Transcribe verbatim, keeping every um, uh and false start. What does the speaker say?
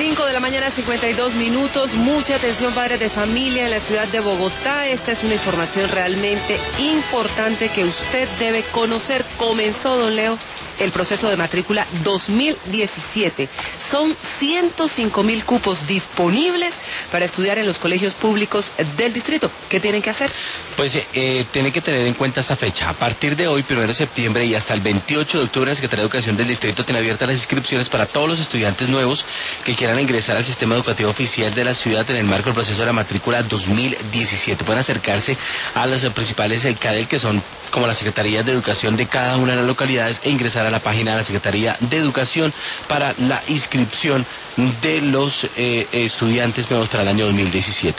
cinco de la mañana, cincuenta y dos minutos. Mucha atención, padres de familia en la ciudad de Bogotá. Esta es una información realmente importante que usted debe conocer. Comenzó, don Leo, el proceso de matrícula dos mil diecisiete. Son ciento cinco mil cupos disponibles para estudiar en los colegios públicos del distrito. ¿Qué tienen que hacer? Pues eh, tienen que tener en cuenta esta fecha. A partir de hoy, primero de septiembre y hasta el veintiocho de octubre, la Secretaría de Educación del Distrito tiene abiertas las inscripciones para todos los estudiantes nuevos que quieran ingresar al sistema educativo oficial de la ciudad en el marco del proceso de la matrícula dos mil diecisiete. Pueden acercarse a los principales C A D E L, que son como las secretarías de educación de cada una de las localidades, e ingresar a la página de la Secretaría de Educación para la inscripción de los eh, estudiantes nuevos para el año dos mil diecisiete.